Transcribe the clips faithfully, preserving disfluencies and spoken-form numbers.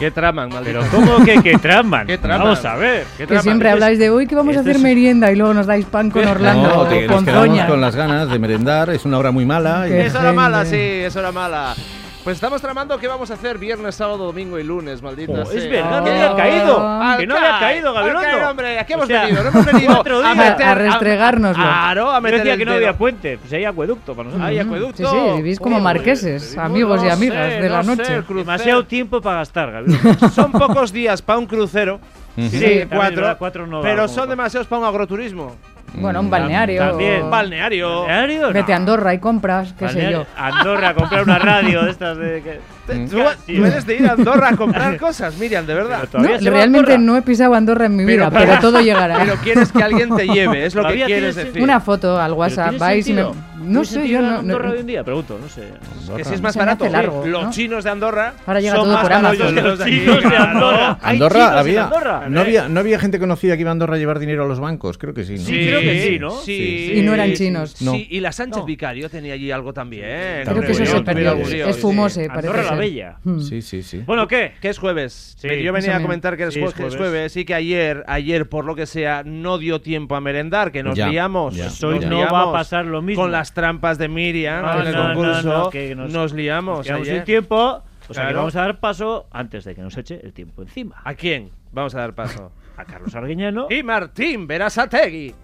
¿Qué traman, maldito? Pero ¿cómo que qué traman? ¿Qué traman? Vamos a ver. ¿qué Que traman? siempre Esto es- habláis de hoy que vamos a esto hacer es- merienda y luego nos dais pan con Orlando No, o que nos con quedamos Toña. con las ganas de merendar. Es una hora muy mala. Qué Y... Eso era mala, sí, gente. eso era mala. Pues estamos tramando qué vamos a hacer viernes, sábado, domingo y lunes, maldita Oh, sea. es verdad, Ah. no había caído. Al Que no había caído, Al caer, Gabilondo. hombre, ¿a qué O hemos sea, venido? No hemos venido cuatro a, días. meter, A restregárnoslo. Claro, a Yo meter decía el que no dedo. había puente, pues hay acueducto para nosotros. Hay Ujú. acueducto. Sí, sí, vivís como Joder, marqueses, vivimos, amigos y no amigas sé, de la no noche. sé, crucero. Demasiado tiempo para gastar, Gabilondo. Son pocos días para un crucero. Ujú. Sí, también, cuatro. ¿verdad? Cuatro no da pero como son para- demasiados para un agroturismo. Bueno, un balneario. También. Un balneario. ¿Balneario? No. Vete a Andorra y compras, qué sé Balneario- yo. Andorra a comprar una radio de estas de... que- Te- Tú, Sí. tú eres de ir a Andorra a comprar cosas, Miriam, de verdad. Pero todavía No, se va a realmente Andorra. no he pisado Andorra en mi Pero vida, para- pero todo llegará. Pero quieres que alguien te lleve, es lo que Todavía quieres tienes decir. Una foto al ¿Pero WhatsApp, tiene vais y me... sentido? No ¿Tiene sé, sentido yo ir a no... Andorra no- hoy en día? Pregunto, no sé. Que si es más Se me hace barato. largo, Los ¿no? chinos de Andorra Ahora llega son todo más por barullos Amazon. que los de aquí. Chinos de Claro. Andorra. ¿Hay Andorra chinos en había, Andorra? no había no había gente conocida que iba a Andorra a llevar dinero a los bancos, creo que sí, ¿no? Sí, creo que sí, ¿no? Sí. Y no eran chinos. No. Sí, y la Sánchez No. Vicario tenía allí algo también. Creo que eso Muy se bien, perdió. muy bien, Es sí. fumose, parece Andorra la ser. Bella. Hmm. Sí, sí, sí. Bueno, ¿qué? Que es jueves. Sí. Yo venía Eso a me- comentar que es, sí, jue- es que es jueves. jueves y que ayer, ayer por lo que sea, no dio tiempo a merendar, que nos Ya, liamos. ya, nos Hoy ya. no va a liamos pasar lo mismo. Con las trampas de Miriam No, en el no, no, concurso. no, que nos- nos, liamos. Nos quedamos ayer. sin tiempo, o sea que Claro. vamos a dar paso antes de que nos eche el tiempo encima. ¿A quién? Vamos a dar paso. A Carlos Arguiñano. Y Martín Berasategui.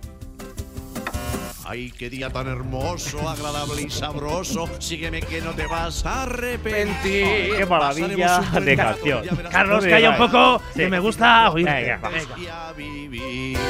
Ay, qué día tan hermoso, agradable y sabroso. Sígueme que no te vas a arrepentir. Qué maravilla Pasaremos un de buen rato, canción. ya verás Carlos, cómo calla un te va. poco, Sí. que me gusta oírte. Venga, va. Venga. Y a vivir.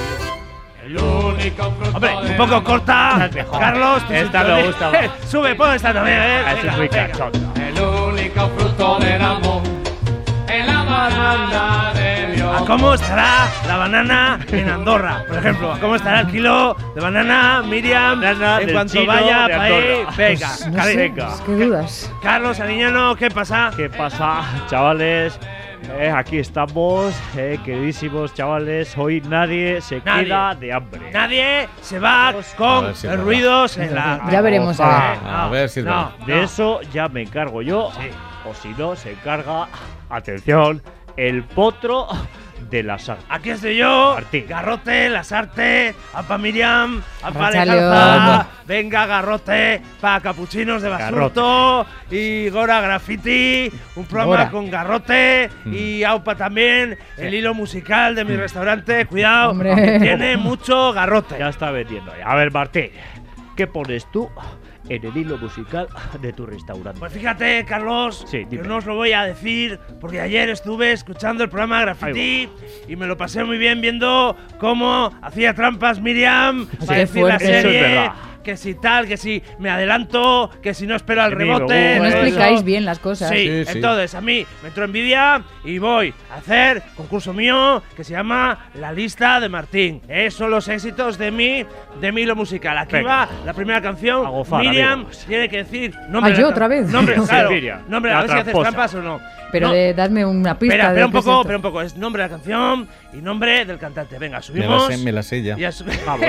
Hombre, un poco corta. Esta es mejor. Carlos, tu Esta sintonía. me gusta más. Sube, pon esta también. eh. Ah, ese es Venga, muy venga. cachondo. El único fruto del amor es la banana de Dios. ¿A cómo estará la banana en Andorra? Por ejemplo, ¿a cómo estará el kilo de banana, Miriam, Banana en del cuanto chino vaya de para ahí? Andorra. Venga, No Cari- sé, venga. es que dudas. Carlos Ariñano, ¿qué pasa? ¿Qué pasa, chavales? Eh, aquí estamos, eh, queridísimos chavales. Hoy nadie se Nadie. queda de hambre. Nadie se va A con ver si es verdad. ruidos en la... Ya veremos, a ver. Eh, A ver si es no, verdad. De no. eso ya me encargo yo. O si no, se encarga, atención, el potro de la sarta. Aquí estoy yo, Martín. Garrote, Lasarte, Apa Miriam, Apa Arratsaldeon. Legarza, venga Garrote, para Capuchinos de Basurto y Gora Graffiti, un programa Gora. con Garrote Mm. y Aupa también, el hilo musical de mi restaurante, cuidado, Hombre. que tiene mucho Garrote. Ya está vendiendo ya. A ver, Martín, ¿qué pones tú en el hilo musical de tu restaurante? Pues fíjate, Carlos, Sí, que dime. no os lo voy a decir porque ayer estuve escuchando el programa Graffiti y me lo pasé muy bien viendo cómo hacía trampas Miriam para qué decir la fuerte. serie, Eso es verdad. que si tal, que si me adelanto, que si no espero al Que ni rebote. me Que no Pues todo explicáis eso. bien las cosas. Sí, Sí, sí. entonces a mí me entró envidia y voy a hacer concurso mío que se llama La Lista de Martín. Eh, son los éxitos de mi, de mi hilo musical. Aquí Venga. va la primera canción. A gozar, Miriam amigos. tiene que decir nombre. Ah, de ¿yo la otra can- vez? Nombre, Sí, claro. Miriam, Nombre, la a ver si haces tramposa. trampas o no. Pero No, de, dadme una pista. Espera, de espera un qué es poco, esto. espera un poco. Es nombre de la canción y nombre del cantante. Venga, Me la subimos. sé, me la sé ya. Y a su-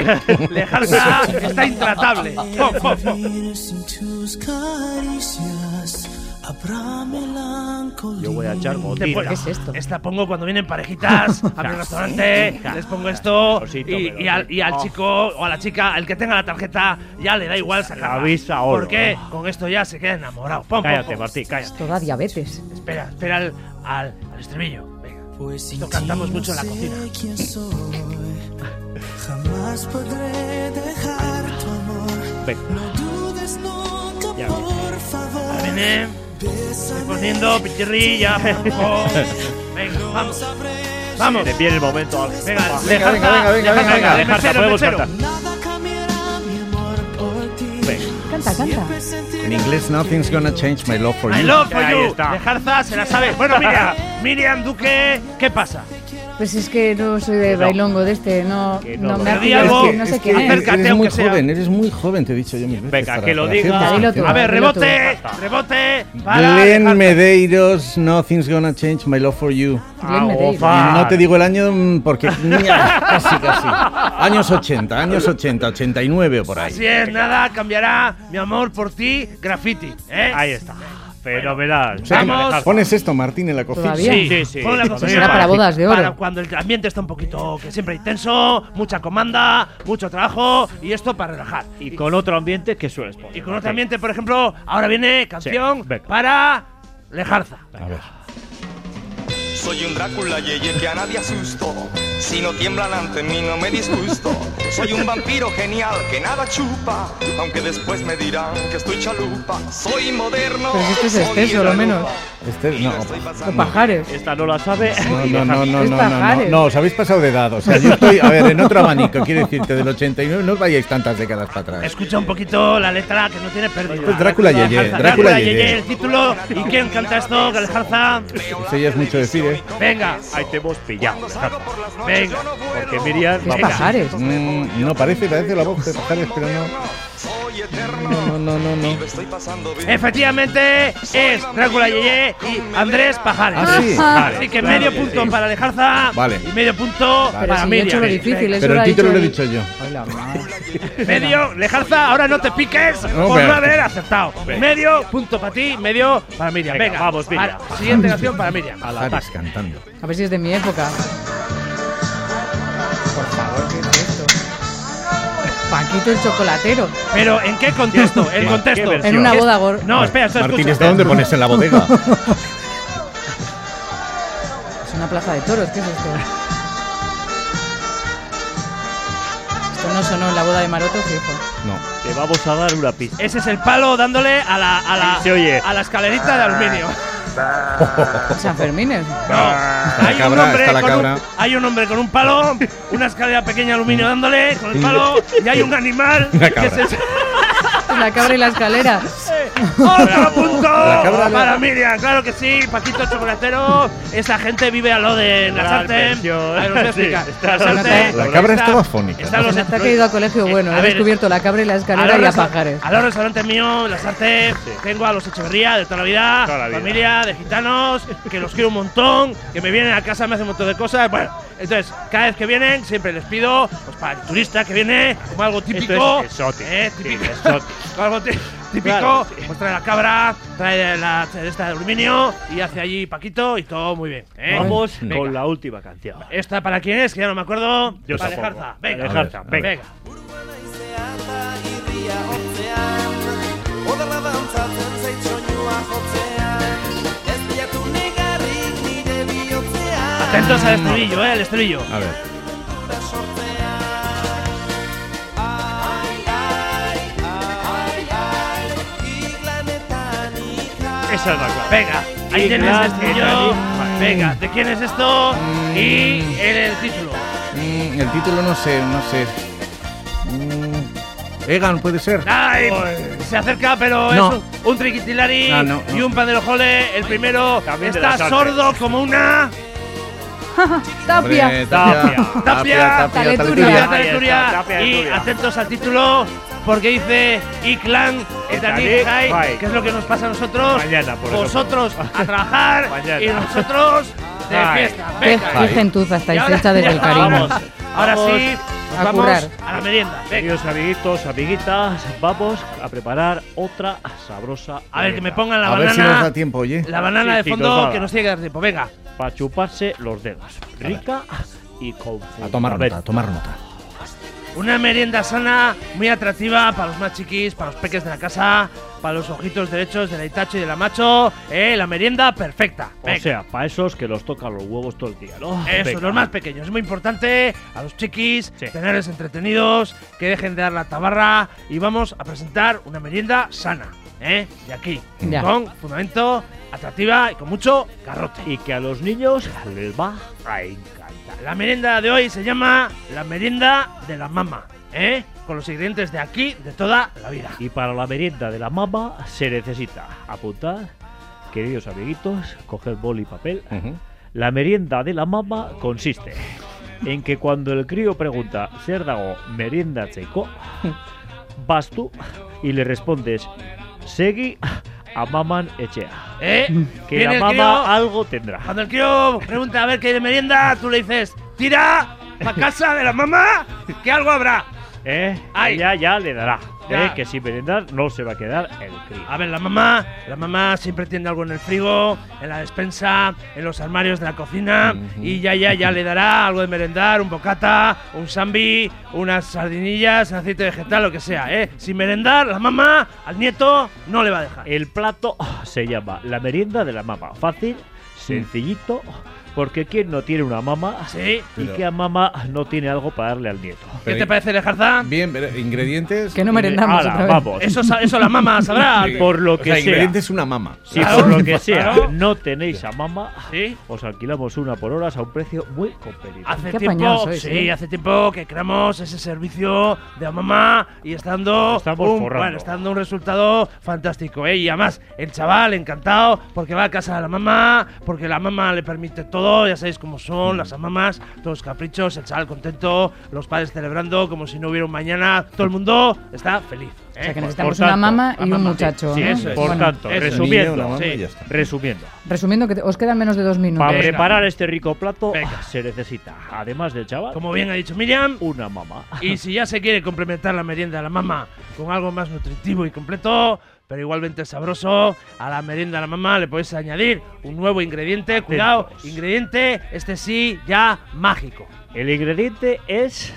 Lejarza está intratable. Pum, pum, pum. Sin tus caricias habrá melancolía. Yo voy a echar Te gotina. pon- ¿Qué es esto? Esta pongo cuando vienen parejitas a mi restaurante, les pongo esto Osito, y, pero- y al, y al Oh. chico o a la chica, el que tenga la tarjeta, ya le da igual sacarla. Avisa oro. Porque con esto ya se queda enamorado. Pum, pum, Cállate, pum. Martín, cállate. Esto da diabetes. Espera, espera al, al, al estribillo. Venga. Pues sin Esto cantamos ti mucho en no la cocina. sé quién soy. Jamás podré dejar tu amor. Venga. No dudes nunca, Ya. por favor. Ahora viene, Bésame. estoy poniendo pichirrilla. pum, pum. Venga, vamos. Vamos. Te viene el momento. Alex. Venga, Venga, Lejarza, venga, venga, venga, Lejarza, venga. el Lejarza, mesero, el podemos mesero. cantar. Nada cambiará mi amor por ti. Venga. Canta, canta. Siempre sentirás En inglés, nothing's gonna change my love for I you. love for Ahí you. está. Lejarza se la sabe. Bueno, Miriam, Miriam Duque, ¿qué pasa? Pues es que no soy de No. bailongo de este, no, Que no no lo me ha Pero di pillado, algo, es que no sé Es quién que es. Acércate, eres muy aunque sea. joven, eres muy joven, te he dicho yo mil veces. Venga, para- que lo para diga. hacerte Dilo tú. A ver, Dilo tú. rebote, rebote. Para Glenn Lejarza. Medeiros, nothing's gonna change my love for you. Glenn Medeiros. Agofar. Y no te digo el año mm, porque ña, casi, casi. Años ochenta, años ochenta, ochenta y nueve o por ahí. Así es, nada cambiará mi amor por ti, graffiti. ¿eh? Ahí está. Fenomenal. O sea, que Vamos. pones esto, Martín, en la cocina. Todavía. Sí, Sí, sí. pon la Sí, cocina será para bodas de oro. Para cuando el ambiente está un poquito, que siempre hay tenso, mucha comanda, mucho trabajo y esto para relajar. Y con otro ambiente que sueles poner. Y con otro ambiente, por ejemplo, ahora viene canción Sí, venga. para Lejarza. A ver. Soy un Drácula, yeye, que a nadie asusto. Si no tiemblan ante mí, no me disgusto. Soy un vampiro genial que nada chupa, aunque después me dirán que estoy chalupa. Soy moderno. Pero si este es soy exceso, lo menos. Este, y no. me estoy pasando. Los pajares. Esta no la sabe. No, no, no, no, Es no, no, no, pajares. no, os habéis pasado de edad. O sea, yo estoy, a ver, en otro abanico, quiero decirte, del ochenta y nueve, no os vayáis tantas décadas para atrás. Escucha un poquito la letra que no tiene pérdida. Esto es Drácula Yeye, Lejarza. Drácula Yeye, Yeye. el título. ¿Y quién canta esto? Que Lejarza. Eso ya es mucho decir, ¿eh? Venga, Ahí te hemos pillado. venga. Porque Miriam, ¿Qué vamos. pajares? Mm, no, parece, parece la voz de pajares, pero no. Soy eterno. No, no, no, no. Y me estoy pasando bien. Efectivamente, es Drácula Yeye y Andrés Pajares. Ah, sí. Así que Claro medio que punto sí. para Lejarza Vale. y medio punto Pero para si yo he hecho Miriam. lo difícil, eso Pero lo el ha título dicho lo he él. dicho yo. Ay, la madre. Medio, Lejarza, ahora no te piques No, por pero- no haber acertado. Venga. Medio punto para ti, medio para Miriam. Venga, Venga, vamos, Miriam. Ahora, siguiente canción para Miriam. Pajares cantando. A ver si es de mi época. Por favor, ¿qué es esto? Paquito el chocolatero. Pero ¿en qué contexto? El ¿Qué contexto. versión? En una Es- boda gor- No, espera, esto Martín, escucha. ¿está dónde pones en la bodega? Es una plaza de toros, ¿qué es esto? Esto no sonó en la boda de Maroto, fijo. No. Te vamos a dar una pista. Ese es el palo dándole a la, a la, Sí, se oye. a la escalerita de aluminio. San Fermines. No, la hay un cabra, hombre está la con un, cabra. hay un hombre con un palo, una escalera pequeña de aluminio dándole con el palo y hay un animal Una que cabra. se La cabra y la escalera. ¡Otro punto La cabra para la- Miriam! Claro que sí, Paquito el chocolatero. Esa gente vive a lo de Lasarte. versión. A ver, os voy a Sí, explicar. está Lasarte, La cabra está- estaba fónica. están los- Se nota que he ido a colegio bueno. a He ver, descubierto la cabra y la a escalera los y a resta- pajares. a los restaurantes míos, Lasarte, tengo a los Echeverría de toda la vida, Toda la vida. familia de gitanos, que los quiero un montón, que me vienen a casa, me hacen un montón de cosas. Bueno, entonces, cada vez que vienen, siempre les pido, pues para el turista que viene, como algo típico. es exótico. eh, Sí, típico. exótico. Algo tí- típico, Claro, sí. pues trae la cabra, trae la esta de aluminio y hace allí Paquito y todo muy bien. ¿eh? Vamos Venga. con la última canción. Esta para quién es, que ya no me acuerdo. Yo para tampoco. Lejarza. Venga, Para Lejarza, venga. venga. Atentos al estribillo, eh, al estribillo. A ver. Esa es la clave. Venga, ahí Y tienes el gran estribillo. Italy. Venga, ¿de quién es esto? Y el, el título. Mm, el título no sé, no sé. Mm, Egan puede ser. Ay, se acerca, pero No. es un, un triquitilari Ah, no, no. y un pandero jole. El primero También de está las artes. sordo como una Tapia. Hombre, Tapia. Tapia. Tapia, Taleturia. Tapia, Ahí Taleturia. está, Tapia, Y Taleturia. atentos al título porque dice Iclan Etani Etani High, High. que es lo que nos pasa a nosotros. Mañana, por ejemplo. Vosotros a trabajar Mañana. y nosotros de High. fiesta. Qué, Venga. qué gentuza Y estáis ahora- hecha desde el cariño. Vamos, ahora Vamos sí, nos a vamos currar. a la merienda. Venga. Queridos amiguitos, amiguitas, vamos a preparar otra sabrosa. A ver, que me pongan la A ver si nos banana. da tiempo, oye. La banana Sí, de sí, fondo nos va a que dar. nos tiene que dar tiempo. Venga. Para chuparse los dedos. Rica y con A tomar nota, a tomar nota. Una merienda sana, muy atractiva para los más chiquis, para los peques de la casa, para los ojitos derechos de la Itacho y de la Macho. Eh, la merienda perfecta. O Venga. sea, para esos que los tocan los huevos todo el día, ¿no? Eso, Venga. los más pequeños. Es muy importante a los chiquis Sí. tenerles entretenidos, que dejen de dar la tabarra y vamos a presentar una merienda sana, ¿eh? De aquí, Ya. con fundamento, atractiva y con mucho garrote. Y que a los niños les va a encantar. La merienda de hoy se llama la merienda de la mama, ¿eh? Con los ingredientes de aquí de toda la vida. Y para la merienda de la mama se necesita apuntar, queridos amiguitos, coger boli y papel. Ujú. La merienda de la mama consiste en que cuando el crío pregunta ¿zer dago merienda checo? Vas tú y le respondes Segi a maman echea. ¿Eh? Que Viene la el mama crío, algo tendrá. cuando el crío pregunta a ver qué hay de merienda, tú le dices, tira pa' casa de la mamá, que algo habrá. ¿Eh? Ay. Ella ya le dará. Ya. Eh, que sin merendar no se va a quedar el crío. A ver, la mamá, la mamá siempre tiene algo en el frigo, en la despensa, en los armarios de la cocina, Ujú. y ya, ya, ya le dará algo de merendar, un bocata, un sambi, unas sardinillas, aceite vegetal, lo que sea, ¿eh? Sin merendar, la mamá al nieto no le va a dejar. El plato se llama la merienda de la mama. Fácil, sencillito, porque ¿quién no tiene una mama? ¿Sí? Y Pero- que mamá no tiene algo para darle al nieto. ¿Qué Pero- te parece, Lejarza? Bien, pero ingredientes. Que no merendamos Ala, otra vez. vamos. Eso, sa- eso la mamá sabrá. Sí. Por lo O que sea, sea. ingredientes una mama. Si Claro, por lo que sea claro. no tenéis a mamá, ¿Sí? os alquilamos una por horas a un precio muy competitivo. Hace Qué tiempo, apañados sois, sí, ¿eh? hace tiempo que creamos ese servicio de mamá y está dando Estamos un, forrando. bueno, está dando un resultado fantástico, ¿eh? Y además, el chaval encantado porque va a casa de la mamá, porque la mamá le permite todo, ya sabéis cómo son las mamás, todos los caprichos, el chaval contento, los padres celebrando como si no hubiera un mañana, todo el mundo está feliz. ¿eh? O sea que Por necesitamos tanto, una mamá y la un mamá, muchacho, sí, ¿no? eso es. Por Bueno, tanto, eso. resumiendo, Niño, una mama sí. y ya está. resumiendo, resumiendo, que te- os quedan menos de dos minutos. para Venga. preparar este rico plato Venga. se necesita, además del chaval, Como bien ha dicho Miriam, una mamá. y si ya se quiere complementar la merienda de la mamá con algo más nutritivo y completo, pero igualmente sabroso, a la merienda de la mamá le podéis añadir un nuevo ingrediente. Cuidado, Atentos. ingrediente, este sí, ya mágico. El ingrediente es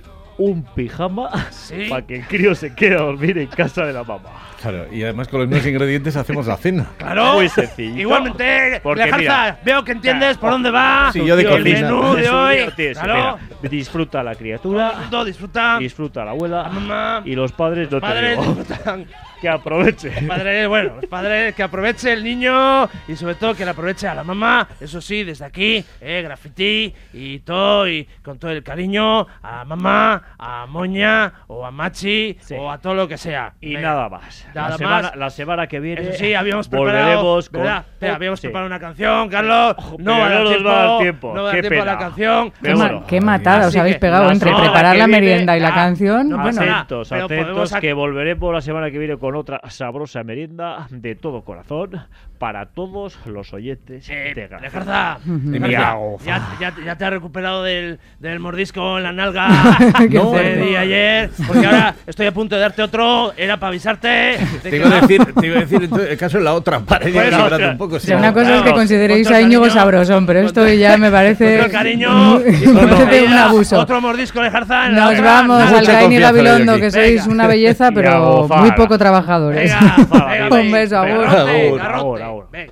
un pijama Sí. para que el crío se quede a dormir en casa de la mamá. Claro, y además con los mismos ingredientes hacemos la cena. Claro. Muy sencillo. Igualmente, Porque Lejarza, mira, veo que entiendes claro. por dónde va. Sí, yo de el cocina. menú de Eso, hoy. tío, tío, sí, Claro. mira, disfruta la Todo el criatura, mundo disfruta. disfruta la abuela La mamá. y los padres no te Padres digo, disfrutan. que aproveche. Padre, bueno, los padres que aproveche el niño y sobre todo que le aproveche a la mamá, eso sí, desde aquí, eh, graffiti y todo, y con todo el cariño a la mamá, a Moña o a Machi Sí. o a todo lo que sea. Y Venga. nada más. Nada la, semana, más. la semana que viene Eso sí, habíamos preparado, volveremos con... ¿verdad? Espera, habíamos Sí. preparado una canción, Carlos. Ojo, No pero va a dar no nos tiempo, va a dar tiempo. no va a dar Qué tiempo a la pena. canción. Qué, Pero ma- bueno, qué matada os así habéis que pegado la entre semana preparar que la viene, merienda y la ya, canción. no bueno, pasa Atentos, pero atentos, podemos ac- que volveremos la semana que viene con otra sabrosa merienda de todo corazón para todos los oyentes Eh, de García. Lejarza, Ujú. Lejarza, Miau. ya, ya, ya te has recuperado del, del mordisco en la nalga Qué no, fuerte. di ayer, porque ahora estoy a punto de darte otro, era para avisarte de Te que iba a va- decir, te iba a decir entonces, el caso es la otra, para ir Pues la equilibrando otra. un poco. o sí. sea, una cosa es que Claro, consideréis con a todo el Íñigo cariño, sabrosón, pero con esto todo- ya me con parece todo el cariño, me parece un abuso. Otro mordisco de Jarza en la Nos otra vamos, nalga. Mucha Alcaín y confianza de Gabilondo, aquí. que sois Venga. una belleza, Y a pero gozar. muy poco trabajadores. Venga, venga, Un venga, beso, agur. garrote, Agur, garrote. agur, agur. Venga.